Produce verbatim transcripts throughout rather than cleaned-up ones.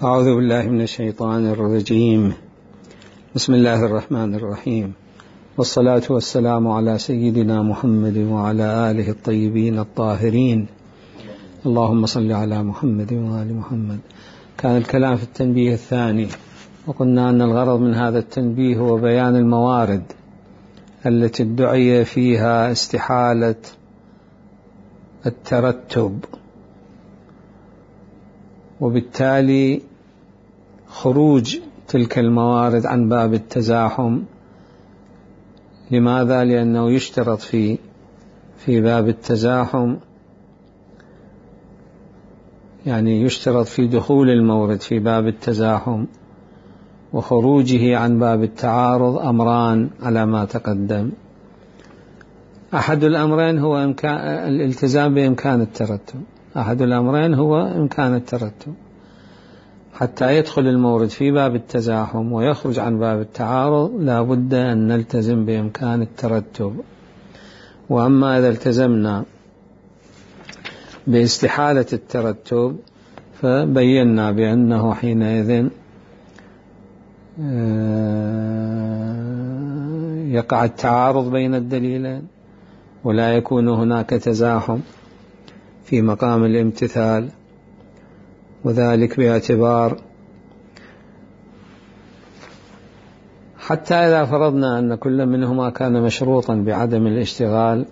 أعوذ بالله من الشيطان الرجيم. بسم الله الرحمن الرحيم، والصلاة والسلام على سيدنا محمد وعلى آله الطيبين الطاهرين. اللهم صل على محمد وآل محمد. كان الكلام في التنبيه الثاني، وقلنا أن الغرض من هذا التنبيه هو بيان الموارد التي ادعي فيها استحالة الترتب، وبالتالي خروج تلك الموارد عن باب التزاحم. لماذا؟ لأنه يشترط في في باب التزاحم، يعني يشترط في دخول المورد في باب التزاحم وخروجه عن باب التعارض أمران على ما تقدم. أحد الأمرين هو إمكان الالتزام بإمكان الترتب، أحد الأمرين هو إمكان الترتب. حتى يدخل المورد في باب التزاحم ويخرج عن باب التعارض لا بد أن نلتزم بإمكان الترتب. وأما إذا التزمنا باستحالة الترتب فبينا بأنه حينئذ يقع التعارض بين الدليلين ولا يكون هناك تزاحم في مقام الامتثال، وذلك باعتبار حتى إذا فرضنا أن كل منهما كان مشروطا بعدم الاشتغال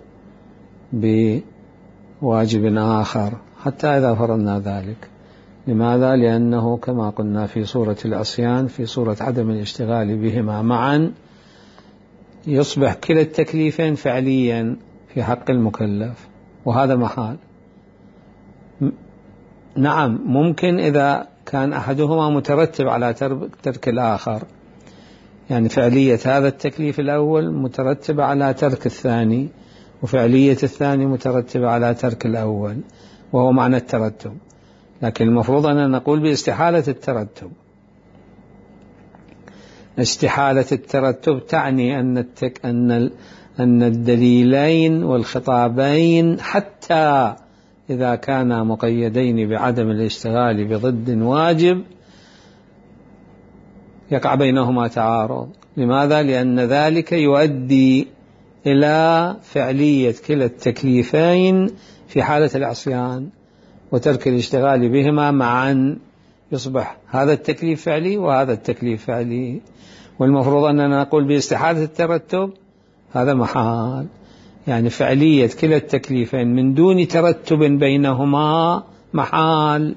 بواجب آخر، حتى إذا فرضنا ذلك. لماذا؟ لأنه كما قلنا في صورة العصيان، في صورة عدم الاشتغال بهما معا يصبح كلا التكليفين فعليا في حق المكلف، وهذا محال. نعم، ممكن إذا كان أحدهما مترتب على ترك الآخر، يعني فعلية هذا التكليف الأول مترتبة على ترك الثاني، وفعلية الثاني مترتبة على ترك الأول، وهو معنى الترتب. لكن المفروض أن نقول باستحالة الترتب. استحالة الترتب تعني أن التك أن أن الدليلين والخطابين حتى إذا كانا مقيدين بعدم الاشتغال بضد واجب يقع بينهما تعارض. لماذا؟ لأن ذلك يؤدي إلى فعلية كلا التكليفين في حالة العصيان وترك الاشتغال بهما معا، يصبح هذا التكليف فعلي وهذا التكليف فعلي. والمفروض أننا نقول باستحالة الترتب هذا محال، يعني فعلية كلا التكليفين من دون ترتب بينهما محال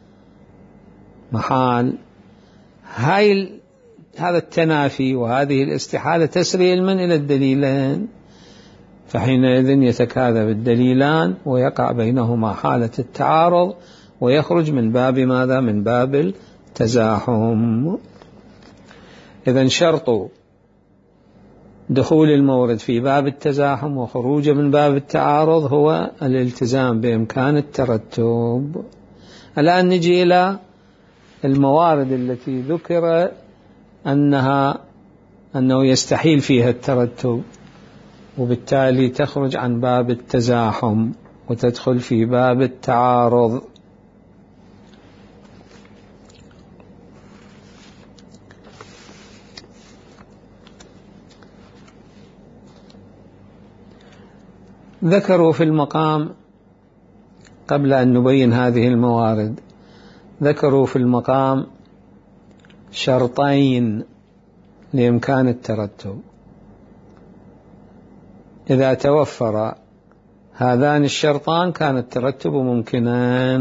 محال هاي هذا التنافي وهذه الاستحالة تسري علما إلى الدليلين، فحينئذ يتكاذب الدليلان ويقع بينهما حالة التعارض ويخرج من باب ماذا؟ من باب التزاحم. إذن شرط دخول المورد في باب التزاحم وخروج من باب التعارض هو الالتزام بإمكان الترتب. الآن نجي إلى الموارد التي ذكر أنها أنه يستحيل فيها الترتب، وبالتالي تخرج عن باب التزاحم وتدخل في باب التعارض. ذكروا في المقام قبل أن نبين هذه الموارد، ذكروا في المقام شرطين لإمكان الترتب. إذا توفر هذان الشرطان كان الترتب ممكنا،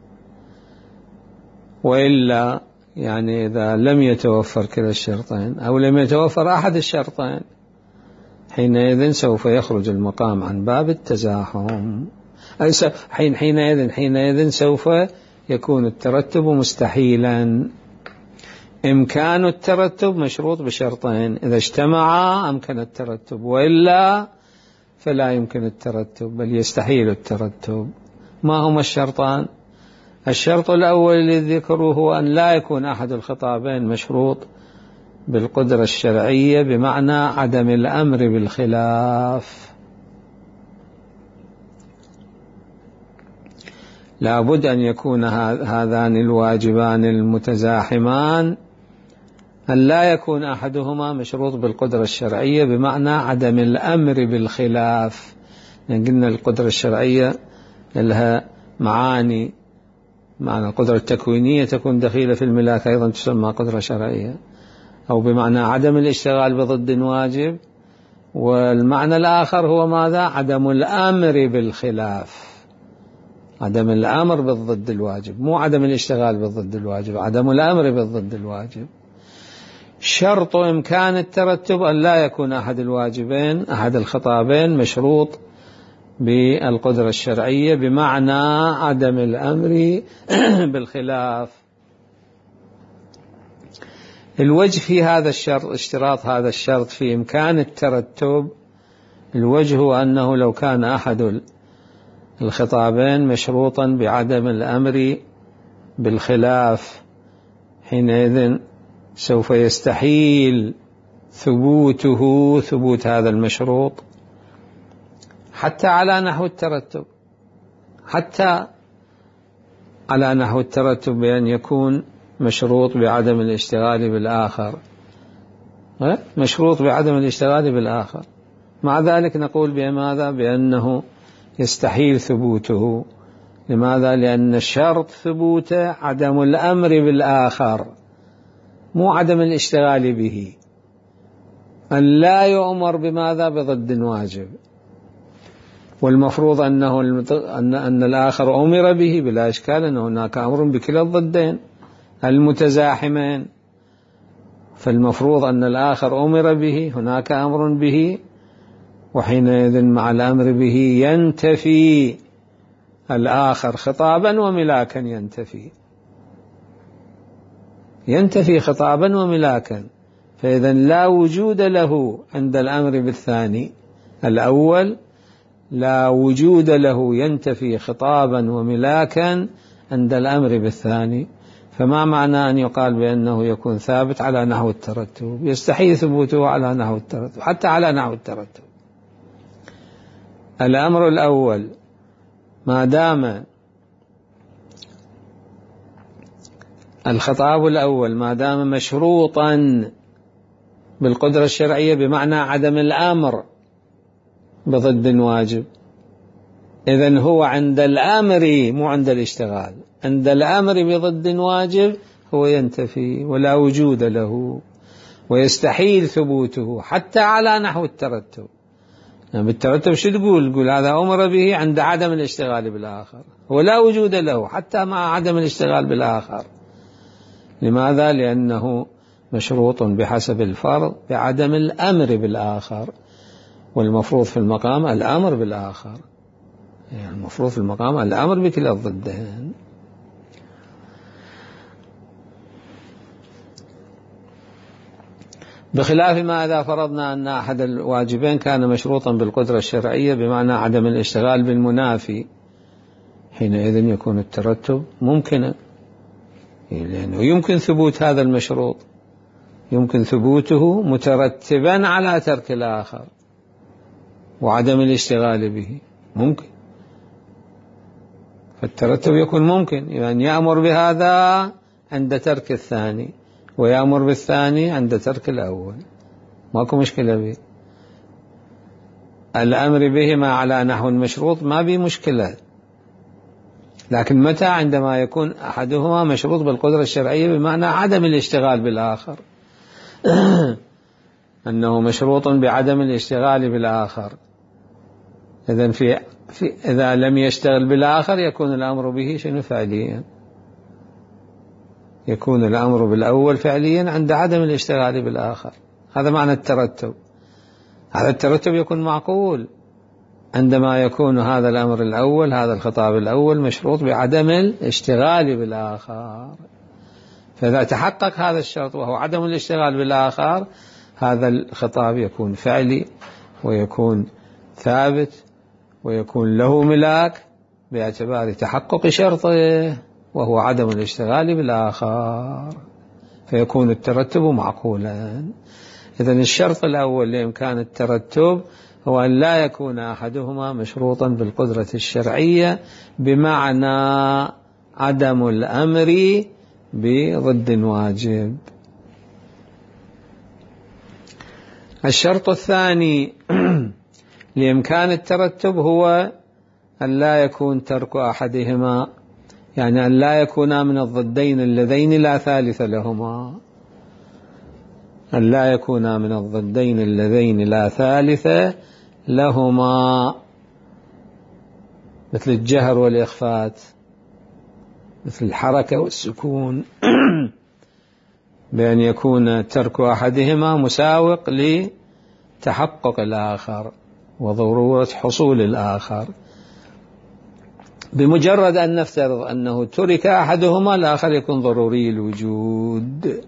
وإلا يعني إذا لم يتوفر كلا الشرطين أو لم يتوفر أحد الشرطين حينئذ سوف يخرج المقام عن باب التزاحم. حين حينئذ حينئذ سوف يكون الترتب مستحيلا. إمكان الترتب مشروط بشرطين، إذا اجتمعا أمكن الترتب، وإلا فلا يمكن الترتب بل يستحيل الترتب. ما هما الشرطان؟ الشرط الأول الذي ذكروه هو أن لا يكون أحد الخطابين مشروط بالقدرة الشرعية، بمعنى عدم الأمر بالخلاف. لابد أن يكون هذان الواجبان المتزاحمان أن لا يكون أحدهما مشروط بالقدرة الشرعية، بمعنى عدم الأمر بالخلاف. يعني قلنا القدرة الشرعية لها معاني، معنى القدرة التكوينية تكون دخيلة في الملاك أيضا تسمى قدرة شرعية، أو بمعنى عدم الاشتغال بضد واجب، والمعنى الآخر هو ماذا؟ عدم الأمر بالخلاف، عدم الأمر بالضد الواجب، مو عدم الاشتغال بالضد الواجب، عدم الأمر بالضد الواجب. شرط إمكان الترتب أن لا يكون أحد الواجبين أحد الخطابين مشروط بالقدرة الشرعية، بمعنى عدم الأمر بالخلاف. الوجه في هذا الشرط، اشتراط هذا الشرط في إمكان الترتب، الوجه هو أنه لو كان أحد الخطابين مشروطا بعدم الأمر بالخلاف، حينئذ سوف يستحيل ثبوته ثبوت هذا المشروط حتى على نحو الترتب، حتى على نحو الترتب بأن يكون مشروط بعدم الاشتغال بالآخر، مشروط بعدم الاشتغال بالآخر. مع ذلك نقول بماذا؟ بأنه يستحيل ثبوته. لماذا؟ لأن الشرط ثبوته عدم الأمر بالآخر، مو عدم الاشتغال به. أن لا يؤمر بماذا؟ بضد واجب، والمفروض أنه أن أن الآخر أمر به بلا إشكال، أن هناك أمر بكلا الضدين المتزاحمين، فالمفروض أن الآخر أمر به، هناك أمر به، وحينئذ مع الأمر به ينتفي الآخر خطابا وملاكا، ينتفي ينتفي خطابا وملاكا. فإذا لا وجود له عند الأمر بالثاني الأول، لا وجود له ينتفي خطابا وملاكا عند الأمر بالثاني. فما معنى أن يقال بأنه يكون ثابت على نحو الترتب؟ يستحيل ثبوته على نحو الترتب، حتى على نحو الترتب. الأمر الأول ما دام الخطاب الأول ما دام مشروطا بالقدرة الشرعية، بمعنى عدم الأمر بضد واجب، إذن هو عند الأمر مو عند الاشتغال، عند الأمر بضد واجب هو ينتفي ولا وجود له، ويستحيل ثبوته حتى على نحو الترتب. يعني بالترتب شو تقول؟ تقول هذا أمر به عند عدم الاشتغال بالآخر، ولا وجود له حتى مع عدم الاشتغال بالآخر. لماذا؟ لأنه مشروط بحسب الفرض بعدم الأمر بالآخر، والمفروض في المقام الأمر بالآخر، يعني المفروض في المقام الأمر بكلا الضدين. بخلاف ما إذا فرضنا أن أحد الواجبين كان مشروطا بالقدرة الشرعية بمعنى عدم الاشتغال بالمنافي، حينئذ يكون الترتب ممكنا، لأنه يمكن ثبوت هذا المشروط، يمكن ثبوته مترتبا على ترك الآخر وعدم الاشتغال به، ممكن. فالترتب يكون ممكن، يعني يأمر بهذا عند ترك الثاني، ويأمر بالثاني عند ترك الأول، ماكو مشكلة به. الأمر بهما على نحو المشروط ما به مشكلة، لكن متى؟ عندما يكون أحدهما مشروط بالقدرة الشرعية بمعنى عدم الاشتغال بالآخر أنه مشروط بعدم الاشتغال بالآخر. إذن في, في إذا لم يشتغل بالآخر يكون الأمر به شنو؟ فعليا، يكون الأمر بالأول فعليا عند عدم الاشتغال بالآخر. هذا معنى الترتب. هذا الترتب يكون معقول عندما يكون هذا الأمر الأول، هذا الخطاب الأول مشروط بعدم الاشتغال بالآخر. فإذا تحقق هذا الشرط وهو عدم الاشتغال بالآخر، هذا الخطاب يكون فعلي ويكون ثابت ويكون له ملاك باعتبار تحقق شرطه وهو عدم الاشتغال بالآخر، فيكون الترتب معقولا. إذن الشرط الأول لإمكان الترتب هو أن لا يكون أحدهما مشروطا بالقدرة الشرعية بمعنى عدم الأمر بضد واجب. الشرط الثاني لإمكان الترتب هو أن لا يكون ترك أحدهما، يعني أن لا يكونا من الضدين اللذين لا ثالث لهما، أن لا يكونا من الضدين اللذين لا ثالث لهما، مثل الجهر والإخفات، مثل الحركة والسكون، بأن يكون ترك أحدهما مساوق لتحقق الآخر وضرورة حصول الآخر. بمجرد أن نفترض أنه ترك أحدهما الآخر يكون ضروري الوجود.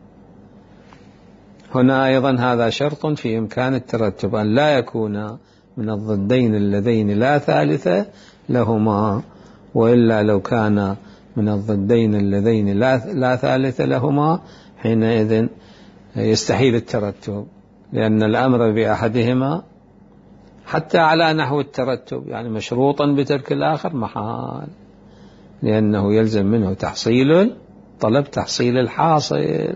هنا أيضا هذا شرط في إمكان الترتب، أن لا يكون من الضدين اللذين لا ثالث لهما، وإلا لو كان من الضدين اللذين لا, لا ثالث لهما حينئذ يستحيل الترتب، لأن الأمر بأحدهما حتى على نحو الترتب يعني مشروطا بترك الآخر محال، لأنه يلزم منه تحصيل طلب تحصيل الحاصل.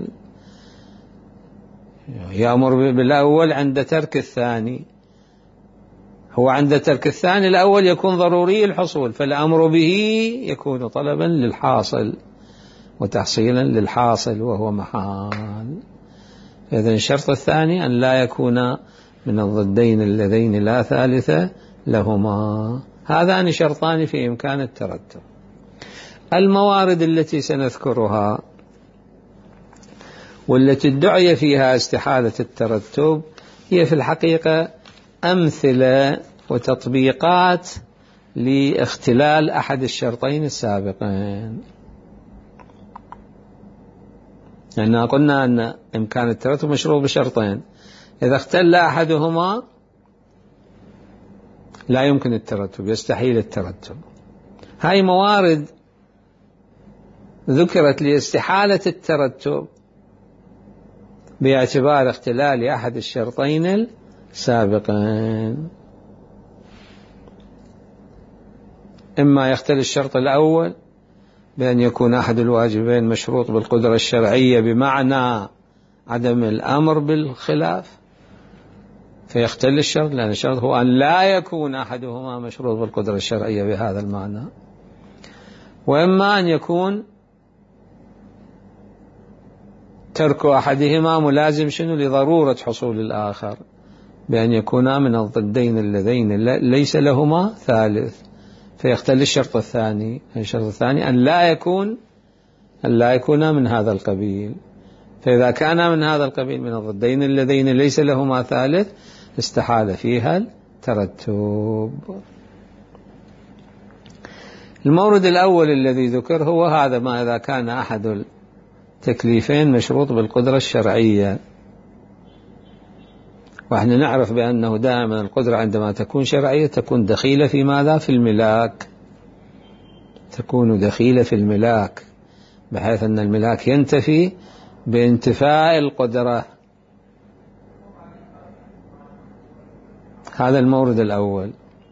يأمر بالأول عند ترك الثاني، هو عند ترك الثاني الأول يكون ضروري الحصول، فالأمر به يكون طلبا للحاصل وتحصيلا للحاصل وهو محال. إذن الشرط الثاني أن لا يكون من الضدين اللذين لا ثالث لهما. هذان شرطان في إمكان الترتب. الموارد التي سنذكرها والتي ادعي فيها استحالة الترتب هي في الحقيقة أمثلة وتطبيقات لاختلال أحد الشرطين السابقين. لأننا قلنا أن إمكان الترتب مشروط بشرطين، إذا اختل أحدهما لا يمكن الترتب، يستحيل الترتب. هاي موارد ذكرت لاستحالة الترتب باعتبار اختلال أحد الشرطين السابقين. إما يختل الشرط الأول بأن يكون أحد الواجبين مشروط بالقدرة الشرعية بمعنى عدم الأمر بالخلاف فيختل الشرط، لأن الشرط هو أن لا يكون أحدهما مشروط بالقدرة الشرعية بهذا المعنى. وإما أن يكون ترك أحدهما ملازم شنو لضرورة حصول الآخر، بأن يكونا من الضدين اللذين ليس لهما ثالث فيختل الشرط الثاني. الشرط الثاني أن لا يكون أن لا يكون من هذا القبيل، فإذا كان من هذا القبيل من الضدين اللذين ليس لهما ثالث استحال فيها الترتب. المورد الأول الذي ذكر هو هذا، ما إذا كان أحد التكليفين مشروط بالقدرة الشرعية. ونحن نعرف بأنه دائما القدرة عندما تكون شرعية تكون دخيلة في ماذا؟ في الملاك، تكون دخيلة في الملاك، بحيث أن الملاك ينتفي بانتفاء القدرة. هذا المورد الأول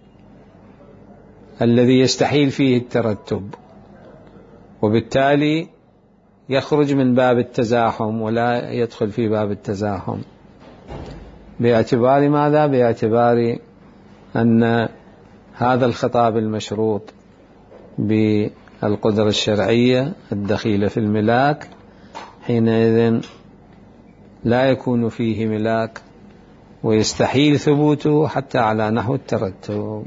الذي يستحيل فيه الترتب، وبالتالي يخرج من باب التزاحم ولا يدخل في باب التزاحم. باعتبار ماذا؟ باعتبار أن هذا الخطاب المشروط بالقدرة الشرعية الدخيلة في الملاك حينئذ لا يكون فيه ملاك ويستحيل ثبوته حتى على نحو الترتب.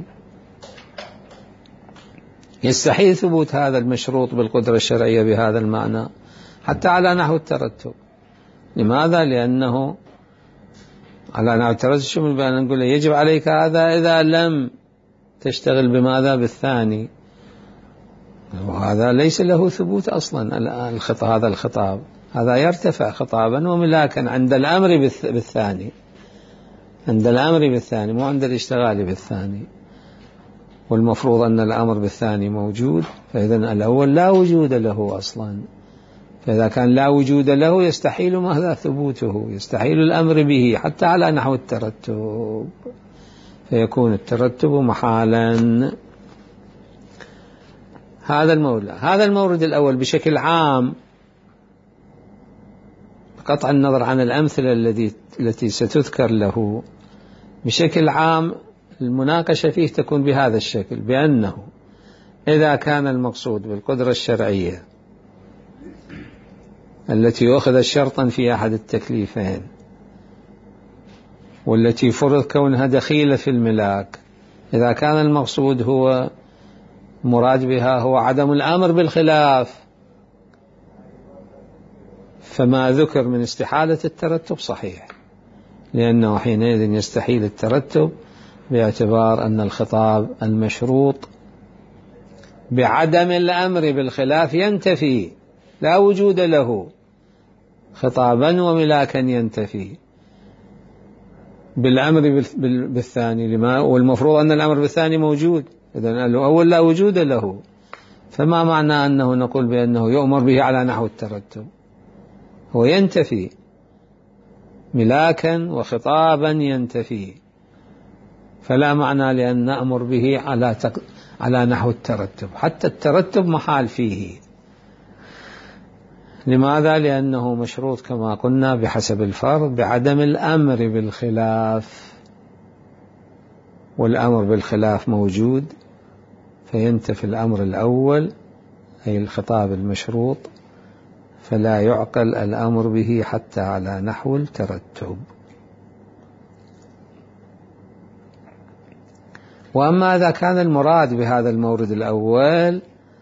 يستحيل ثبوت هذا المشروط بالقدرة الشرعية بهذا المعنى حتى على نحو الترتب. لماذا؟ لأنه على نحو الترتب شمل بأن نقول يجب عليك هذا إذا لم تشتغل بماذا؟ بالثاني، وهذا ليس له ثبوت أصلا. الخطاب هذا الخطاب هذا يرتفع خطابا وملاكا عند الأمر بالثاني، عند الأمر بالثاني مو عند الاشتغال بالثاني، والمفروض أن الأمر بالثاني موجود، فإذا الأول لا وجود له أصلا. فإذا كان لا وجود له يستحيل ماذا؟ ثبوته، يستحيل الأمر به حتى على نحو الترتب. فيكون الترتب محالا. هذا المورد هذا المورد الأول بشكل عام، بقطع النظر عن الأمثلة التي التي ستذكر له، بشكل عام المناقشة فيه تكون بهذا الشكل، بأنه إذا كان المقصود بالقدرة الشرعية التي أخذت شرطا في أحد التكليفين والتي فرض كونها دخيلة في الملاك، إذا كان المقصود هو مراد بها هو عدم الأمر بالخلاف، فما ذكر من استحالة الترتب صحيح، لأنه حينئذ يستحيل الترتب باعتبار أن الخطاب المشروط بعدم الأمر بالخلاف ينتفي، لا وجود له، خطابا وملاكا ينتفي بالأمر بالثاني، لما والمفروض أن الأمر بالثاني موجود، إذن الأول لا وجود له، فما معنى أنه نقول بأنه يؤمر به على نحو الترتب؟ هو ينتفي ملاكا وخطابا ينتفي، فلا معنى لأن نأمر به على تق... على نحو الترتب، حتى الترتب محال فيه. لماذا؟ لأنه مشروط كما قلنا بحسب الفرض بعدم الأمر بالخلاف، والأمر بالخلاف موجود، فينتفي الأمر الأول أي الخطاب المشروط، فلا يعقل الأمر به حتى على نحو الترتب. وأما إذا كان المراد بهذا المورد الأول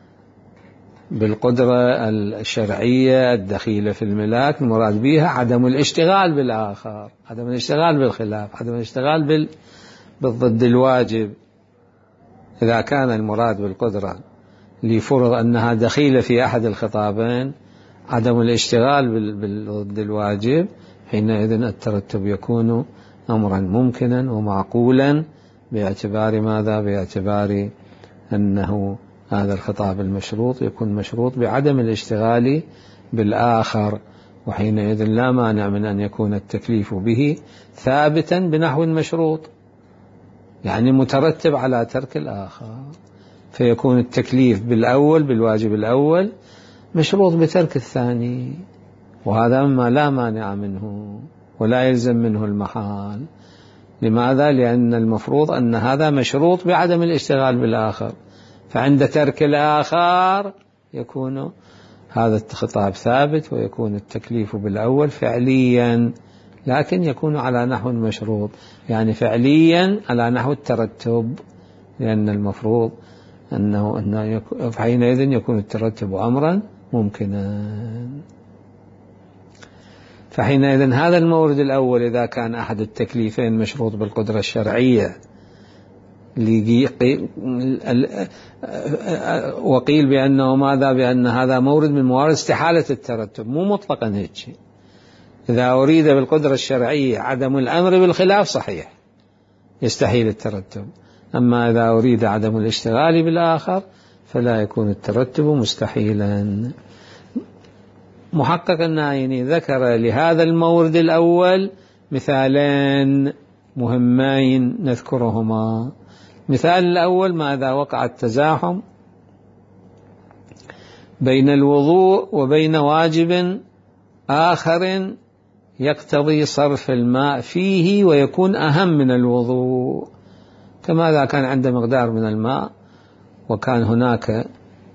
بالقدرة الشرعية الدخيلة في الملاك، المراد بها عدم الاشتغال بالآخر، عدم الاشتغال بالخلاف، عدم الاشتغال بال... بالضد الواجب. إذا كان المراد بالقدرة لفرض أنها دخيلة في أحد الخطابين عدم الاشتغال بال... بالضد الواجب، حينئذ الترتب يكون أمرا ممكنا ومعقولا، باعتبار ماذا؟ باعتبار أنه هذا الخطاب المشروط يكون مشروط بعدم الاشتغال بالآخر، وحينئذ لا مانع من أن يكون التكليف به ثابتا بنحو مشروط، يعني مترتب على ترك الآخر، فيكون التكليف بالأول بالواجب الأول مشروط بترك الثاني، وهذا ما لا مانع منه ولا يلزم منه المحال. لماذا؟ لأن المفروض أن هذا مشروط بعدم الاشتغال بالآخر، فعند ترك الآخر يكون هذا الخطاب ثابت ويكون التكليف بالأول فعليا، لكن يكون على نحو مشروط، يعني فعليا على نحو الترتب، لأن المفروض أنه, أنه حينئذ يكون الترتب أمرا ممكنا. فحينئذ هذا المورد الأول إذا كان أحد التكليفين مشروط بالقدرة الشرعية، وقيل بأنه ماذا؟ بأن هذا مورد من موارد استحالة الترتب، مو مطلقا هيك. إذا أريد بالقدرة الشرعية عدم الأمر بالخلاف صحيح يستحيل الترتب، أما إذا أريد عدم الاشتغال بالآخر فلا يكون الترتب مستحيلا. محقق النايني ذكر لهذا المورد الأول مثالين مهمين نذكرهما. مثال الأول: ماذا؟ وقع التزاحم بين الوضوء وبين واجب آخر يقتضي صرف الماء فيه ويكون أهم من الوضوء، كما إذا كان عنده مقدار من الماء وكان هناك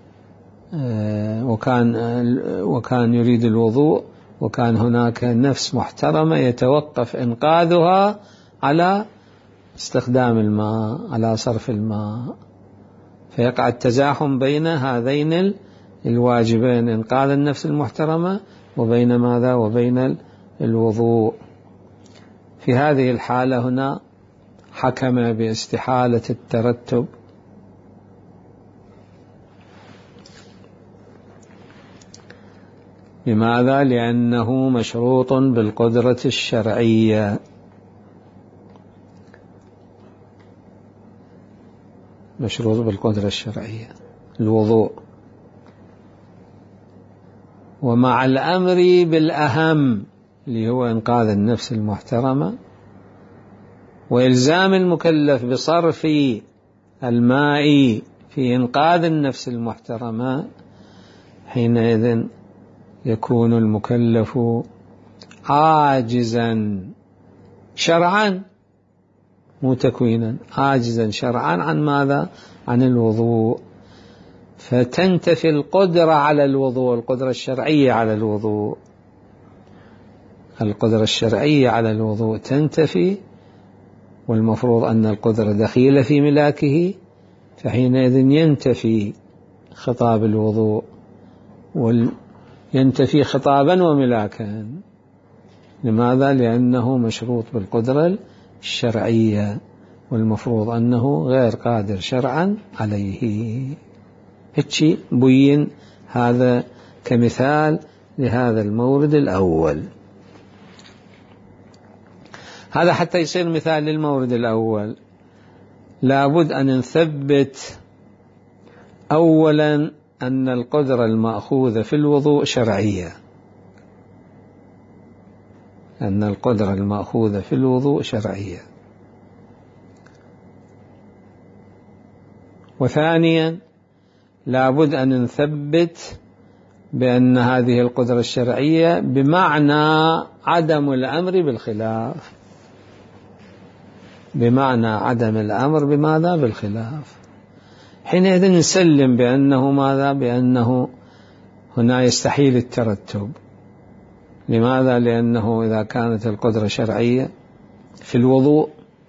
وكان وكان يريد الوضوء، وكان هناك نفس محترمة يتوقف إنقاذها على استخدام الماء، على صرف الماء، فيقع التزاحم بين هذين الواجبين: إنقاذ النفس المحترمة وبين ماذا؟ وبين الوضوء. في هذه الحالة هنا حكم باستحالة الترتب، لماذا؟ لأنه مشروط بالقدرة الشرعية. مشروط بالقدرة الشرعية الوضوء، ومع الأمر بالأهم اللي هو إنقاذ النفس المحترمة، وإلزام المكلف بصرف الماء في إنقاذ النفس المحترمة، حينئذ يكون المكلف عاجزا شرعا، مو تكوينا، عاجزا شرعا عن ماذا؟ عن الوضوء، فتنتفي القدرة على الوضوء، القدرة الشرعية على الوضوء، القدرة الشرعية على الوضوء تنتفي، والمفروض أن القدرة دخيلة في ملاكه، فحينئذ ينتفي خطاب الوضوء، وينتفي خطابا وملاكا. لماذا؟ لأنه مشروط بالقدرة الشرعية، والمفروض أنه غير قادر شرعا عليه. هيك بين هذا كمثال لهذا المورد الأول. هذا حتى يصير مثال للمورد الأول لابد أن نثبت أولا أن القدرة المأخوذة في الوضوء شرعية، أن القدرة المأخوذة في الوضوء شرعية. وثانيا لابد أن نثبت بأن هذه القدرة الشرعية بمعنى عدم الأمر بالخلاف، بمعنى عدم الأمر بماذا؟ بالخلاف. حينئذ نسلم بأنه ماذا؟ بأنه هنا يستحيل الترتب. لماذا؟ لأنه إذا كانت القدرة شرعية في الوضوء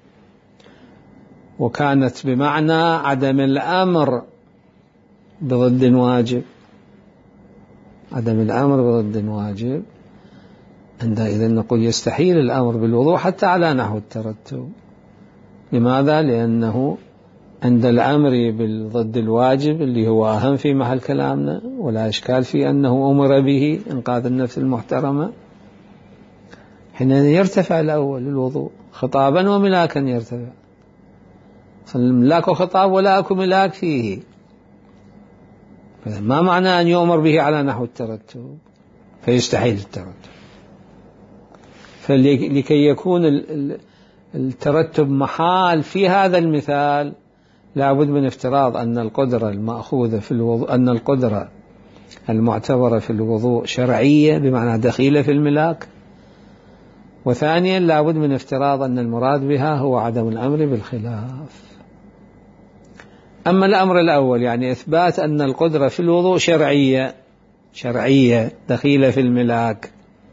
وكانت بمعنى عدم الأمر بضد واجب، عدم الأمر بضد واجب، عندئذ نقول يستحيل الأمر بالوضوء حتى على نحو الترتب. لماذا؟ لأنه عند الأمر بالضد الواجب اللي هو أهم في محل كلامنا ولا إشكال في أنه أمر به إنقاذ النفس المحترمة، حينئذ يرتفع الأول الوضوء خطابا وملاكا، يرتفع. فالملاك خطاب ولا أكو ملاك فيه، ما معنى أن يؤمر به على نحو الترتب؟ فيستحيل الترتب. فلكي يكون الترتب محال في هذا المثال لابد من افتراض أن القدرة المأخوذة في الوضوء، أن القدرة المعتبرة في الوضوء شرعية بمعنى دخيلة في الملاك. وثانيا لابد من افتراض أن المراد بها هو عدم الأمر بالخلاف. أما الأمر الأول يعني إثبات أن القدرة في الوضوء شرعية، شرعية دخيلة في الملاك،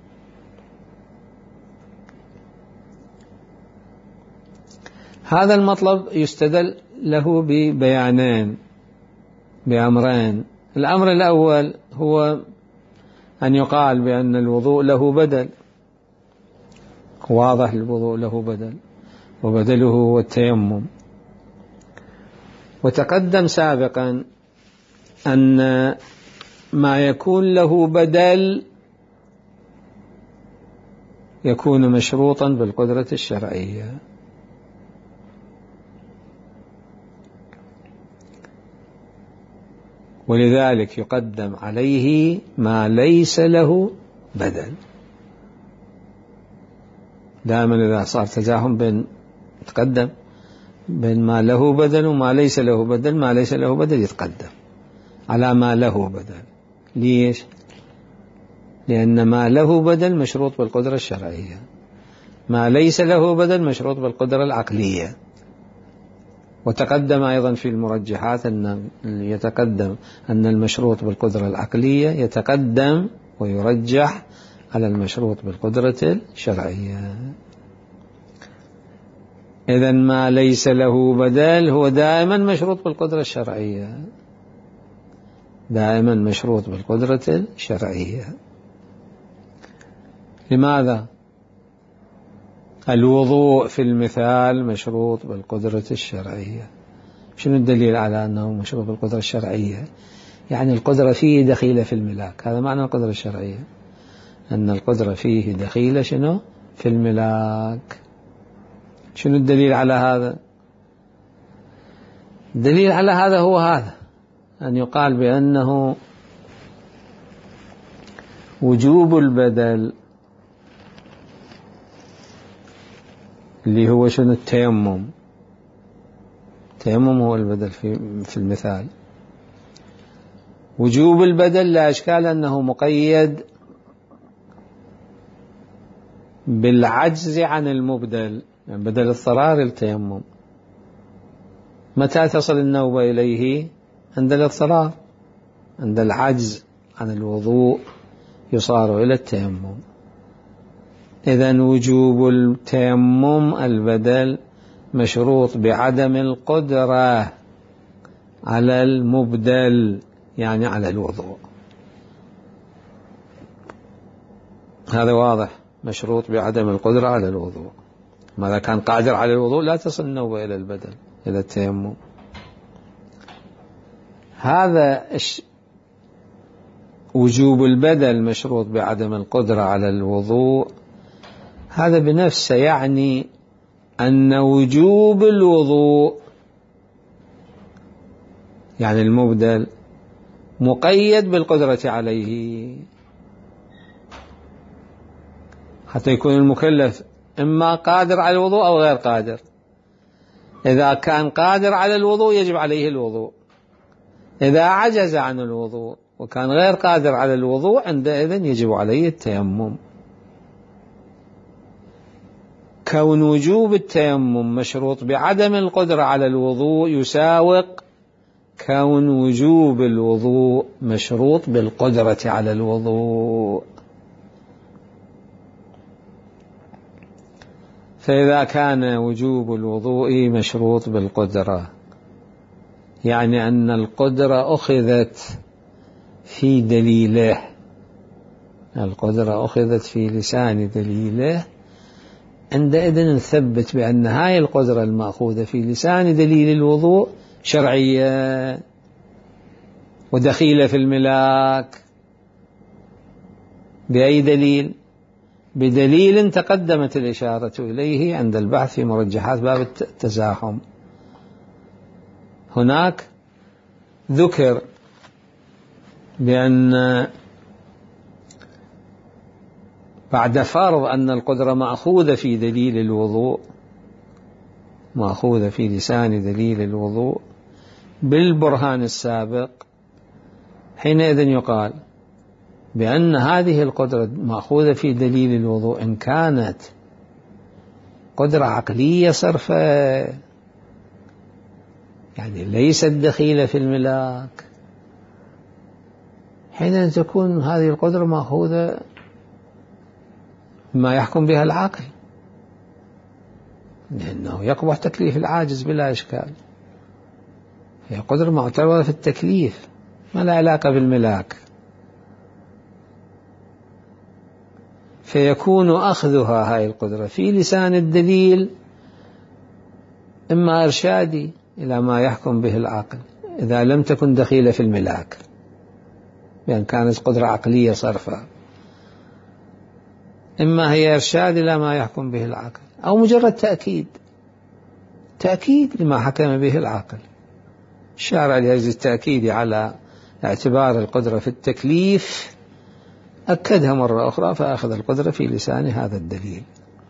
هذا المطلب يستدل له ببيانين، بأمرين. الأمر الأول هو أن يقال بأن الوضوء له بدل، واضح الوضوء له بدل، وبدله هو التيمم. وتقدم سابقا أن ما يكون له بدل يكون مشروطا بالقدرة الشرعية. ولذلك يقدم عليه ما ليس له بدل. دائما إذا صار تزاحم بين يتقدم بين ما له بدل وما ليس له بدل، ما ليس له بدل يتقدم على ما له بدل. ليش؟ لأن ما له بدل مشروط بالقدرة الشرعية، ما ليس له بدل مشروط بالقدرة العقلية. وتقدم أيضا في المرجحات أن يتقدم أن المشروط بالقدرة العقلية يتقدم ويرجح على المشروط بالقدرة الشرعية. إذن ما ليس له بدل هو دائما مشروط بالقدرة الشرعية، دائما مشروط بالقدرة الشرعية. لماذا؟ الوضوء في المثال مشروط بالقدرة الشرعية. شنو الدليل على أنه مشروط بالقدرة الشرعية؟ يعني القدرة فيه دخيلة في الملاك، هذا معنى القدرة الشرعية، أن القدرة فيه دخيلة شنو؟ في الملاك. شنو الدليل على هذا؟ الدليل على هذا هو هذا، أن يقال بأنه وجوب البدل اللي هو شنو؟ التيمم. التيمم هو البدل في في المثال. وجوب البدل لا إشكال أنه مقيد بالعجز عن المبدل، يعني بدل اضطرار التيمم. متى تصل النوبة إليه؟ عند الاضطرار، عند العجز عن الوضوء يصار إلى التيمم. إذن وجوب التيمم البدل مشروط بعدم القدرة على المبدل، يعني على الوضوء. هذا واضح، مشروط بعدم القدرة على الوضوء. ماذا كان قادر على الوضوء لا تصل النوبة إلى البدل، إلى التيمم. هذا وجوب البدل مشروط بعدم القدرة على الوضوء، هذا بنفسه يعني أن وجوب الوضوء، يعني المبدل، مقيد بالقدرة عليه، حتى يكون المكلف إما قادر على الوضوء أو غير قادر. إذا كان قادر على الوضوء يجب عليه الوضوء، إذا عجز عن الوضوء وكان غير قادر على الوضوء عندئذ يجب عليه التيمم. كون وجوب التيمم مشروط بعدم القدرة على الوضوء يساوق كون وجوب الوضوء مشروط بالقدرة على الوضوء. فإذا كان وجوب الوضوء مشروط بالقدرة، يعني أن القدرة أخذت في دليله، القدرة أخذت في لسان دليله، عندئذ نثبت بأن هاي القدرة المأخوذة في لسان دليل الوضوء شرعية ودخيلة في الملاك. بأي دليل؟ بدليل تقدمت الإشارة إليه عند البحث في مرجحات باب التزاحم. هناك ذكر بأن بعد فرض أن القدرة مأخوذة في دليل الوضوء، مأخوذة في لسان دليل الوضوء بالبرهان السابق، حينئذ يقال بأن هذه القدرة مأخوذة في دليل الوضوء إن كانت قدرة عقلية صرفة، يعني ليست دخيلة في الملاك، حينئذ تكون هذه القدرة مأخوذة ما يحكم بها العقل، لأنه يقبح تكليف العاجز بلا إشكال. هي قدرة معتبرة في التكليف، ما لها علاقة بالملاك. فيكون أخذها هاي القدرة في لسان الدليل إما إرشادي إلى ما يحكم به العقل إذا لم تكن دخيلة في الملاك، بأن كانت قدرة عقلية صرفة، إما هي إرشاد إلى ما يحكم به العقل، أو مجرد تأكيد، تأكيد لما حكم به العقل. الشارع لأجل التأكيد على اعتبار القدرة في التكليف أكدها مرة أخرى، فأخذ القدرة في لسان هذا الدليل،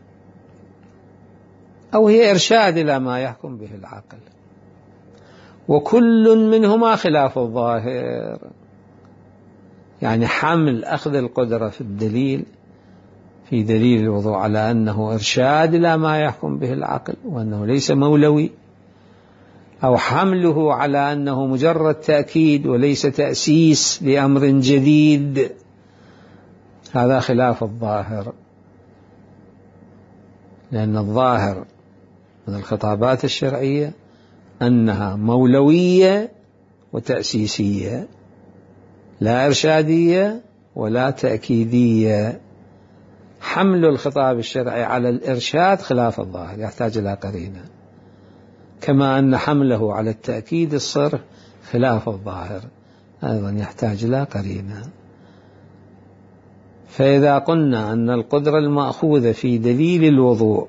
أو هي إرشاد إلى ما يحكم به العقل، وكل منهما خلاف الظاهر. يعني حمل أخذ القدرة في الدليل في دليل الوضوء على أنه إرشاد إلى ما يحكم به العقل وأنه ليس مولوي، أو حمله على أنه مجرد تأكيد وليس تأسيس لأمر جديد، هذا خلاف الظاهر. لأن الظاهر من الخطابات الشرعية أنها مولوية وتأسيسية، لا إرشادية ولا تأكيدية. حمل الخطاب الشرعي على الإرشاد خلاف الظاهر، يحتاج إلى قرينة، كما أن حمله على التأكيد الصرف خلاف الظاهر، أيضا يحتاج إلى قرينة. فإذا قلنا أن القدرة المأخوذة في دليل الوضوء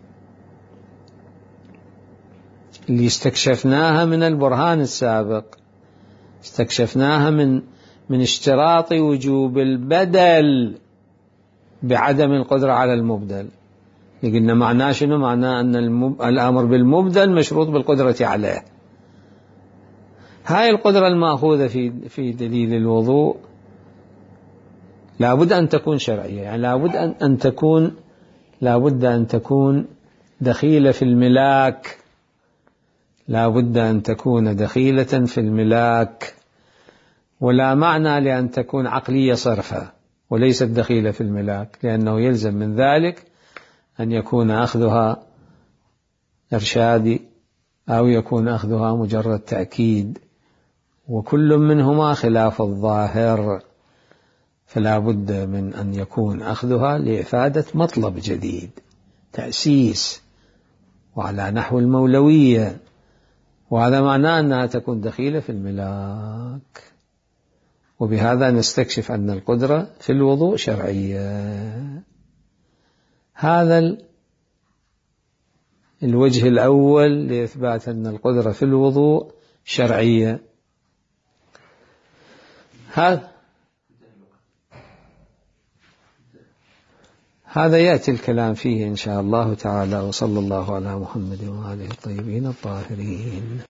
اللي استكشفناها من البرهان السابق، استكشفناها من من اشتراط وجوب البدل بعدم القدرة على المبدل، قلنا معناه شنو؟ معناه أن الأمر بالمبدل مشروط بالقدرة عليه. هاي القدرة المأخوذة في في دليل الوضوء لابد أن تكون شرعية، يعني لابد أن أن تكون لابد أن تكون دخيلة في الملاك، لابد أن تكون دخيلة في الملاك، ولا معنى لأن تكون عقلية صرفة وليست دخيلة في الملاك، لأنه يلزم من ذلك أن يكون أخذها إرشادي أو يكون أخذها مجرد تأكيد، وكل منهما خلاف الظاهر، فلا بد من أن يكون أخذها لإفادة مطلب جديد، تأسيس، وعلى نحو المولوية، وهذا معناه أنها تكون دخيلة في الملاك. وبهذا نستكشف أن القدرة في الوضوء شرعية. هذا الوجه الأول لإثبات أن القدرة في الوضوء شرعية. هذا هذا يأتي الكلام فيه إن شاء الله تعالى، وصلى الله على محمد وآله الطيبين الطاهرين.